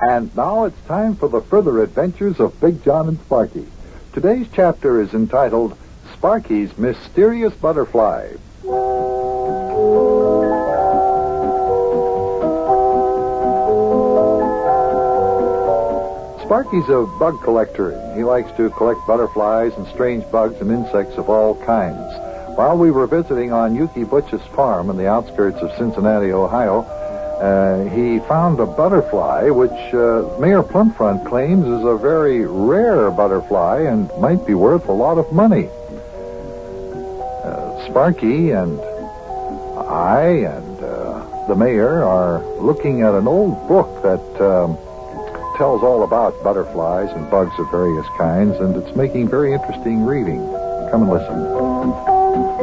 And now it's time for the further adventures of Big John and Sparky. Today's chapter is entitled Sparky's Mysterious Butterfly. Sparky's a bug collector. He likes to collect butterflies and strange bugs and insects of all kinds. While we were visiting on Yuki Butch's farm in the outskirts of Cincinnati, Ohio, he found a butterfly which Mayor Plumfront claims is a very rare butterfly and might be worth a lot of money. Sparky and I and the mayor are looking at an old book that tells all about butterflies and bugs of various kinds, and it's making very interesting reading. Come and listen.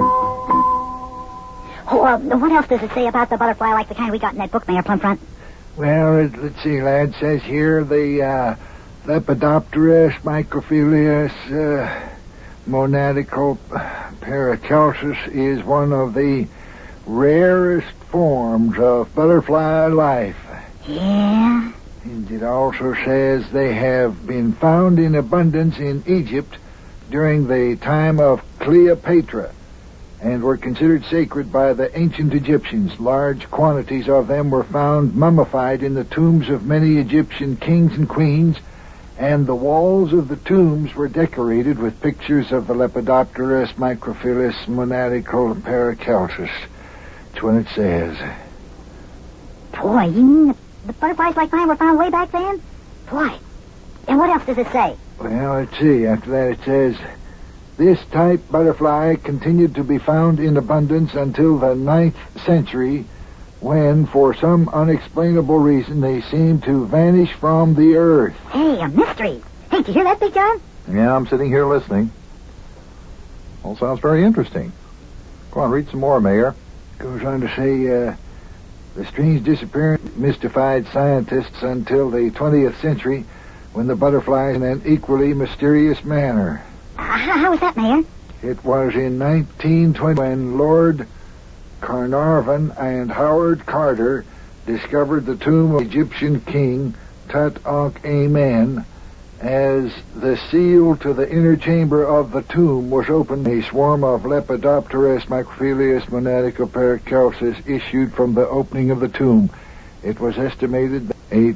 What else does it say about the butterfly like the kind we got in that book, Mayor Plumfront? Well, let's see, lad. It says here the Lepidopterus microphilius monadical paracelsus is one of the rarest forms of butterfly life. Yeah? And it also says they have been found in abundance in Egypt during the time of Cleopatra, and were considered sacred by the ancient Egyptians. Large quantities of them were found mummified in the tombs of many Egyptian kings and queens, and the walls of the tombs were decorated with pictures of the Lepidopterus microphilus monadical paracelsus. That's what it says. Boy, you mean the butterflies like mine were found way back then? Boy. And what else does it say? Well, let's see. After that it says, this type butterfly continued to be found in abundance until the 9th century, when, for some unexplainable reason, they seemed to vanish from the earth. Hey, a mystery. Hey, did you hear that, Big John? Yeah, I'm sitting here listening. All sounds very interesting. Go on, read some more, Mayor. Goes on to say, the strange disappearance mystified scientists until the 20th century, when the butterflies in an equally mysterious manner. How was that, Mayor? It was in 1920 when Lord Carnarvon and Howard Carter discovered the tomb of Egyptian king Tut-Ankh-Amen. As the seal to the inner chamber of the tomb was opened, a swarm of Lepidopterus microphilius monadical paracelsus issued from the opening of the tomb. It was estimated that a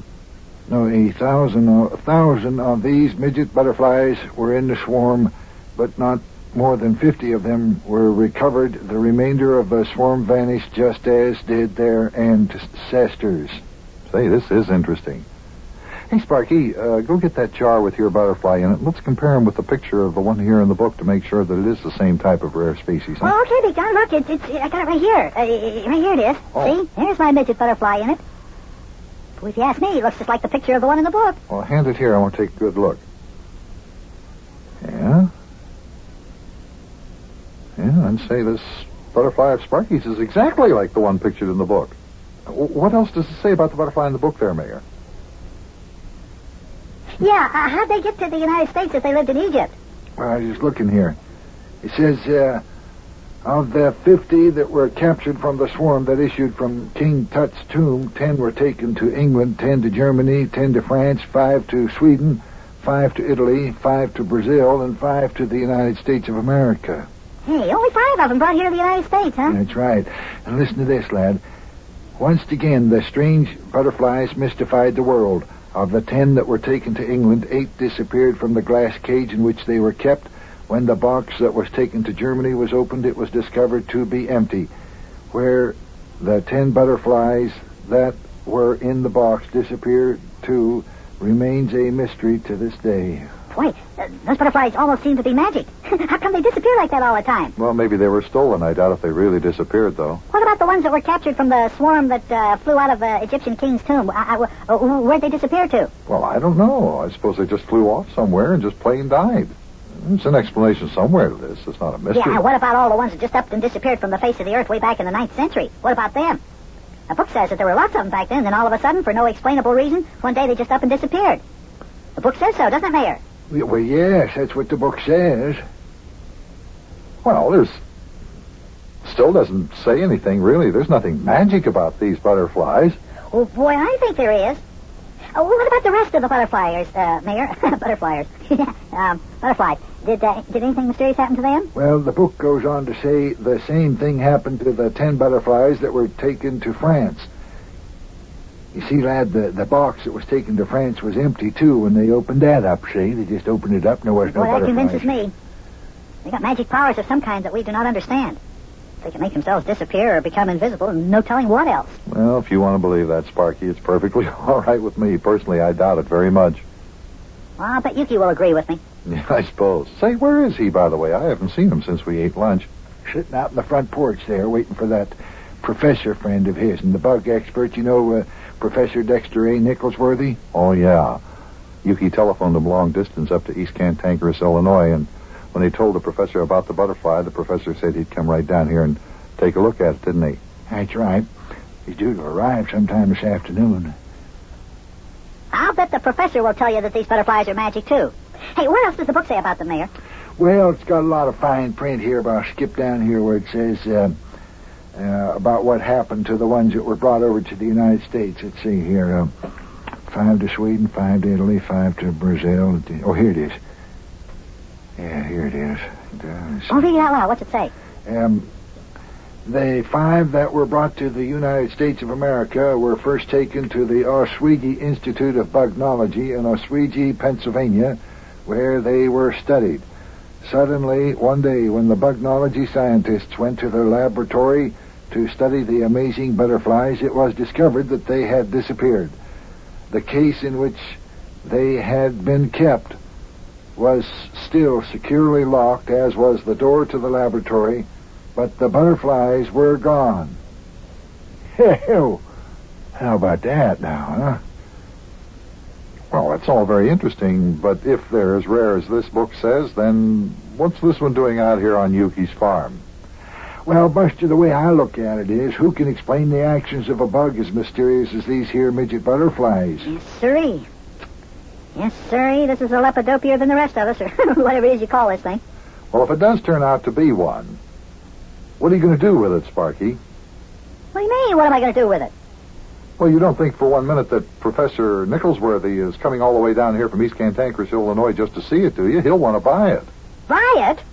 thousand of these midget butterflies were in the swarm, but not more than 50 of them were recovered. The remainder of the swarm vanished just as did their ancestors. Say, this is interesting. Hey, Sparky, go get that jar with your butterfly in it. Let's compare them with the picture of the one here in the book to make sure that it is the same type of rare species. Huh? Oh, okay, Big John. Look, I got it right here. Right here it is. Oh. See? There's my midget butterfly in it. Well, if you ask me, it looks just like the picture of the one in the book. Well, hand it here. I want to take a good look. Yeah? Yeah, I'd say this butterfly of Sparky's is exactly like the one pictured in the book. What else does it say about the butterfly in the book there, Mayor? Yeah, how'd they get to the United States if they lived in Egypt? Well, I was just looking here. It says, of the 50 that were captured from the swarm that issued from King Tut's tomb, 10 were taken to England, 10 to Germany, 10 to France, 5 to Sweden, 5 to Italy, 5 to Brazil, and 5 to the United States of America. Hey, only 5 of them brought here to the United States, huh? That's right. And listen to this, lad. Once again, the strange butterflies mystified the world. Of the 10 that were taken to England, 8 disappeared from the glass cage in which they were kept. When the box that was taken to Germany was opened, it was discovered to be empty. Where the 10 butterflies that were in the box disappeared to remains a mystery to this day. Boy, those butterflies almost seem to be magic. How come they disappear like that all the time? Well, maybe they were stolen. I doubt if they really disappeared, though. What about the ones that were captured from the swarm that flew out of the Egyptian king's tomb? Where'd they disappear to? Well, I don't know. I suppose they just flew off somewhere and just plain died. There's an explanation somewhere to this. It's not a mystery. Yeah, what about all the ones that just up and disappeared from the face of the earth way back in the 9th century? What about them? The book says that there were lots of them back then, and all of a sudden, for no explainable reason, one day they just up and disappeared. The book says so, doesn't it, Mayor? Well, yes, that's what the book says. Well, there's still doesn't say anything, really. There's nothing magic about these butterflies. Oh, boy, I think there is. Oh, what about the rest of the butterflies, Mayor? Butterflies. Butterflies. Did anything mysterious happen to them? Well, the book goes on to say the same thing happened to the 10 butterflies that were taken to France. You see, lad, the box that was taken to France was empty, too, when they opened that up, see? They just opened it up and there was no butterflies. Well, that convinces me. They got magic powers of some kind that we do not understand. They can make themselves disappear or become invisible and no telling what else. Well, if you want to believe that, Sparky, it's perfectly all right with me. Personally, I doubt it very much. Well, I'll bet Yuki will agree with me. Yeah, I suppose. Say, where is he, by the way? I haven't seen him since we ate lunch. Sitting out in the front porch there, waiting for that professor friend of his. And the bug expert, you know, Professor Dexter A. Nicholsworthy? Oh, yeah. Yuki telephoned him long distance up to East Cantankerous, Illinois, and when he told the professor about the butterfly, the professor said he'd come right down here and take a look at it, didn't he? That's right. He's due to arrive sometime this afternoon. I'll bet the professor will tell you that these butterflies are magic, too. Hey, what else does the book say about them, Mayor? Well, it's got a lot of fine print here, but I'll skip down here where it says about what happened to the ones that were brought over to the United States. Let's see here. 5 to Sweden, 5 to Italy, 5 to Brazil. Oh, here it is. Yeah, here it is. Oh, read it out loud. What's it say? The 5 that were brought to the United States of America were first taken to the Oswego Institute of Bugnology in Oswego, Pennsylvania, where they were studied. Suddenly, one day, when the bugnology scientists went to their laboratory to study the amazing butterflies, it was discovered that they had disappeared. The case in which they had been kept was still securely locked, as was the door to the laboratory, but the butterflies were gone. Hell, how about that now, huh? Well, that's all very interesting, but if they're as rare as this book says, then what's this one doing out here on Yuki's farm? Well, Buster, the way I look at it is, who can explain the actions of a bug as mysterious as these here midget butterflies? Yes, sirree. Yes, sirree. This is a lepidopier than the rest of us, or whatever it is you call this thing. Well, if it does turn out to be one, what are you going to do with it, Sparky? What do you mean, what am I going to do with it? Well, you don't think for 1 minute that Professor Nicholsworthy is coming all the way down here from East Cantankerous, Illinois, just to see it, do you? He'll want to buy it. Buy it?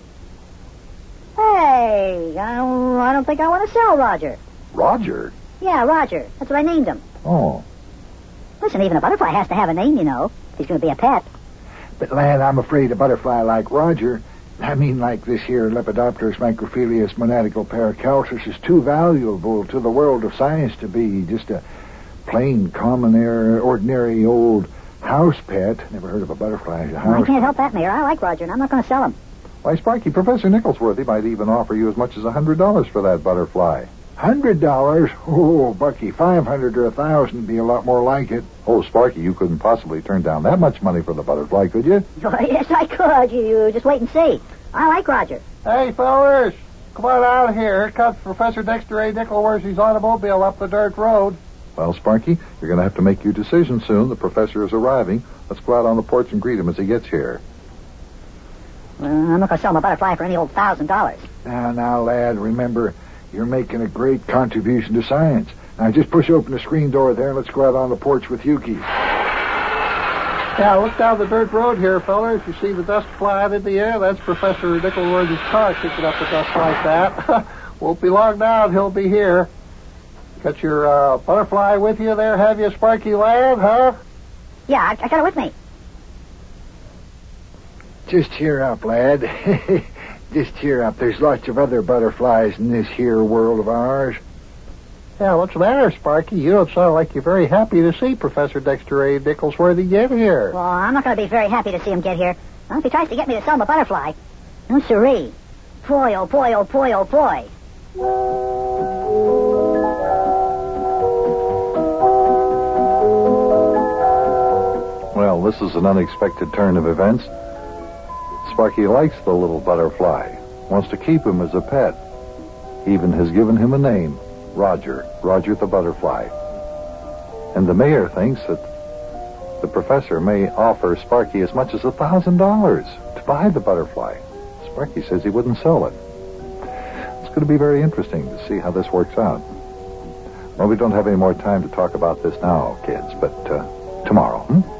Hey, I don't think I want to sell Roger. Roger? Yeah, Roger. That's what I named him. Oh. Listen, even a butterfly has to have a name, you know. If he's going to be a pet. But, lad, I'm afraid a butterfly like Roger, I mean like this here Lepidopterus microphilius monadical paracalcis, is too valuable to the world of science to be just a plain, common, ordinary old house pet. Never heard of a butterfly as a house. I can't help that, Mayor. I like Roger, and I'm not going to sell him. Why, Sparky, Professor Nicholsworthy might even offer you as much as $100 for that butterfly. $100? Oh, Bucky, 500 or 1,000 would be a lot more like it. Oh, Sparky, you couldn't possibly turn down that much money for the butterfly, could you? Oh, yes, I could. You just wait and see. I like Roger. Hey, fellas, come on out here. Here comes Professor Dexter A. Nicholsworthy's automobile up the dirt road. Well, Sparky, you're going to have to make your decision soon. The professor is arriving. Let's go out on the porch and greet him as he gets here. I'm not going to sell him a butterfly for any old $1,000. Now, lad, remember, you're making a great contribution to science. Now, just push open the screen door there and let's go out on the porch with Yuki. Yeah, look down the dirt road here, fellas. You see the dust flying in the air? That's Professor Nicholsworthy's car kicking up the dust like that. Won't be long now and he'll be here. Got your butterfly with you there, have you, Sparky lad, huh? Yeah, I got it with me. Just cheer up, lad. Just cheer up. There's lots of other butterflies in this here world of ours. Yeah, what's the matter, Sparky? You don't sound like you're very happy to see Professor Dexter A. Nicholsworthy get here. Well, I'm not going to be very happy to see him get here. Well, if he tries to get me to sell him a butterfly. No siree. Boy, oh boy, oh boy, oh boy. Well, this is an unexpected turn of events. Sparky likes the little butterfly, wants to keep him as a pet. He even has given him a name, Roger the butterfly. And the mayor thinks that the professor may offer Sparky as much as $1,000 to buy the butterfly. Sparky says he wouldn't sell it. It's going to be very interesting to see how this works out. Well, we don't have any more time to talk about this now, kids, but tomorrow.